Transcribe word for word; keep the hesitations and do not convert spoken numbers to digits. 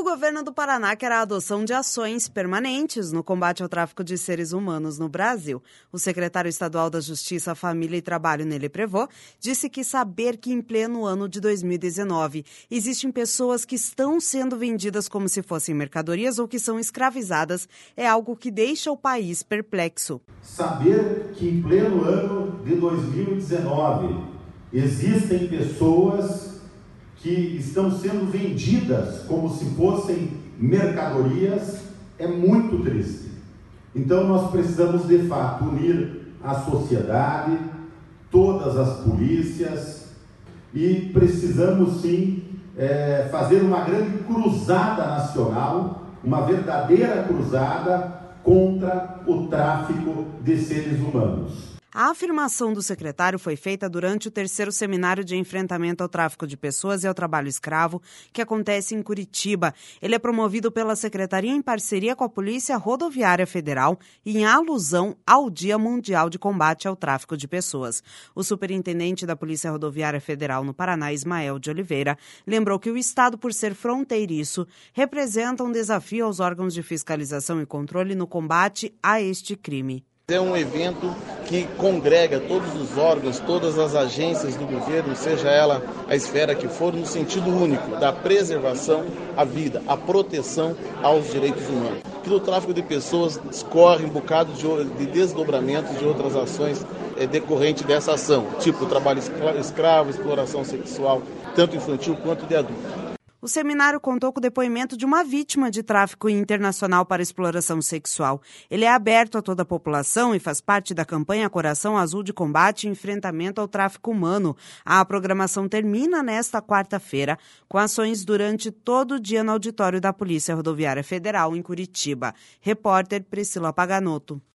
governo do Paraná quer a adoção de ações permanentes no combate ao tráfico de seres humanos no Brasil. O secretário estadual da Justiça, Família e Trabalho, Nele Prevot, disse que saber que em pleno ano de dois mil e dezenove existem pessoas que estão sendo vendidas como se fossem mercadorias ou que são escravizadas é algo que deixa o país perplexo. Saber que em pleno ano de dois mil e dezenove existem pessoas que estão sendo vendidas como se fossem mercadorias é muito triste. Então nós precisamos de fato unir a sociedade, todas as polícias e precisamos sim é, fazer uma grande cruzada nacional, uma verdadeira cruzada contra o tráfico de seres humanos. A afirmação do secretário foi feita durante o terceiro seminário de enfrentamento ao tráfico de pessoas e ao trabalho escravo, que acontece em Curitiba. Ele é promovido pela Secretaria em parceria com a Polícia Rodoviária Federal e em alusão ao Dia Mundial de Combate ao Tráfico de Pessoas. O superintendente da Polícia Rodoviária Federal no Paraná, Ismael de Oliveira, lembrou que o Estado, por ser fronteiriço, representa um desafio aos órgãos de fiscalização e controle no combate a este crime. É um evento que congrega todos os órgãos, todas as agências do governo, seja ela a esfera que for, no sentido único da preservação à vida, à proteção aos direitos humanos. Que no tráfico de pessoas discorre um bocado de, de desdobramentos de outras ações é, decorrentes dessa ação, tipo trabalho escravo, exploração sexual, tanto infantil quanto de adulto. O seminário contou com o depoimento de uma vítima de tráfico internacional para exploração sexual. Ele é aberto a toda a população e faz parte da campanha Coração Azul de Combate e Enfrentamento ao Tráfico Humano. A programação termina nesta quarta-feira, com ações durante todo o dia no auditório da Polícia Rodoviária Federal, em Curitiba. Repórter Priscila Paganotto.